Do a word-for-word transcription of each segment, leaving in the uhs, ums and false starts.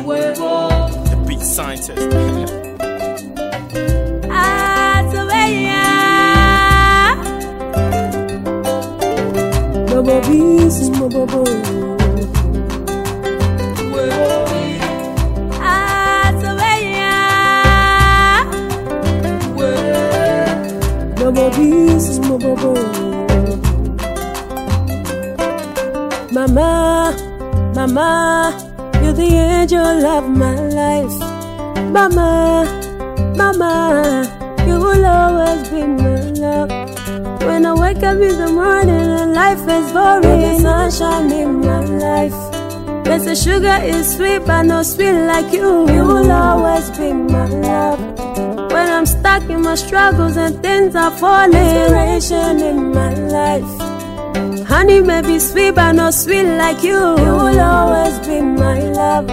The beat scientist. Bobo bees, bobo bobo. Bobo bees, bobo bobo. Mama, mama, you're the angel of my life. Mama, mama, you will always be my love. When I wake up in the morning and life is boring, the sunshine in my life. They say sugar is sweet, but no sweet like you. You will always be my love. When I'm stuck in my struggles and things are falling, inspiration in my life. Honey may be sweet, but no sweet like you. You will always be my love.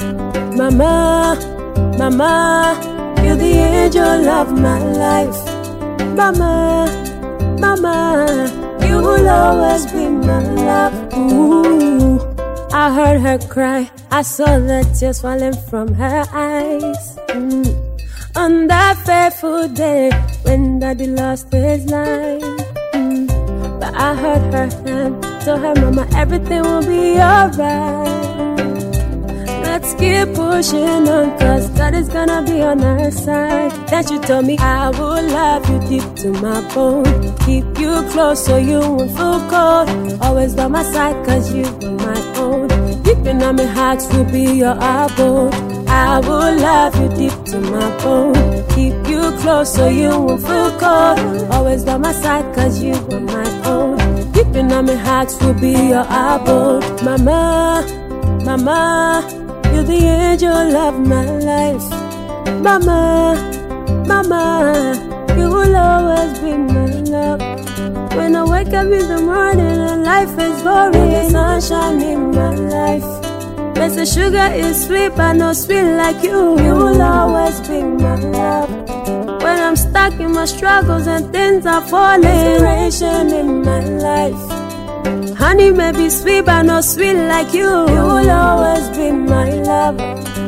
Mama, mama, you're the angel of my life. Mama, mama, you will always be my love. Ooh, I heard her cry, I saw the tears falling from her eyes. Mm. On that fateful day when Daddy lost his life. Mm. But I heard her hand tell her, mama, everything will be alright. Let's keep pushing on, cause God is gonna be on our side. That you told me I will love you deep to my bone. Keep you close so you won't feel cold. Always by my side cause you are my own. Deep in my heart will be your abode. I will love you deep to my bone. Keep you close so you won't feel cold. Always by my side cause you are my own. Deep in my heart will be your abode. Mama, mama, you're the angel of my life. Mama, mama, you will always be my love. When I wake up in the morning and life is boring, the sunshine in my life. They say sugar is sweet, but no sweet like you. You will always be my love. When I'm stuck in my struggles and things are falling, inspiration in my life. Honey may be sweet, but no sweet like you. You will always be my love.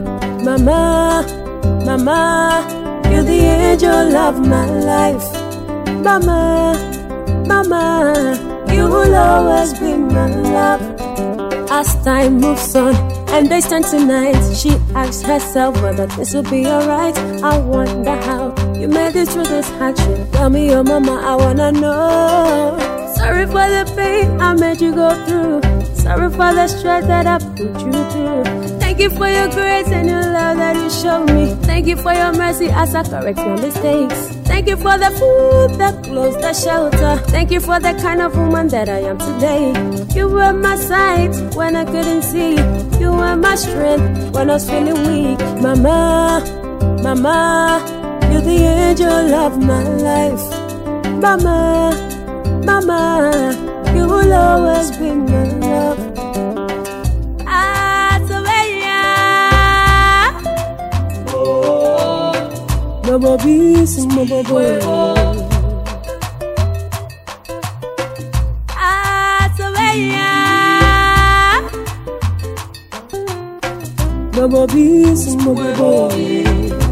Mama, mama, you're the angel of my life. Mama, mama, you will always be my love. As time moves on and they stand tonight, she asks herself whether this will be alright. I wonder how you made it through this hardship. Tell me your mama, I wanna know. Sorry for the pain I made you go through. Sorry for the stress that I put you through. Thank you for your grace and your love that you showed me. Thank you for your mercy as I correct my mistakes. Thank you for the food, the clothes, the shelter. Thank you for the kind of woman that I am today. You were my sight when I couldn't see. You were my strength when I was feeling weak. Mama, mama, you're the angel of my life. Mama, mama, you will always be my love. Bobo bees, bobo bobo. Bobo bees, bobo bobo.